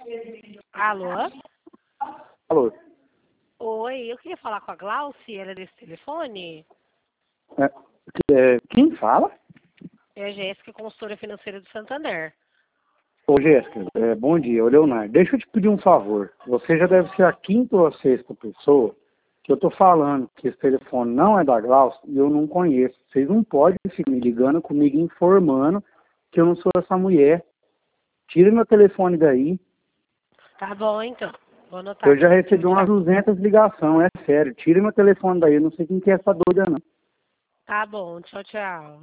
Alô? Alô? Oi, eu queria falar com a Glauci, ela é desse telefone? Quem fala? É a Jéssica, consultora financeira do Santander. Ô, Jéssica, bom dia, ô Leonardo. Deixa eu te pedir um favor. Você já deve ser a quinta ou a sexta pessoa que eu tô falando que esse telefone não é da Glaucia e eu não conheço. Vocês não podem ficar me ligando comigo informando que eu não sou essa mulher. Tira meu telefone daí. Tá bom, então. Vou anotar Eu já aqui. recebi umas 200 ligações, é sério. Tira meu telefone daí, eu não sei quem que é essa doida, não. Tá bom, tchau, tchau.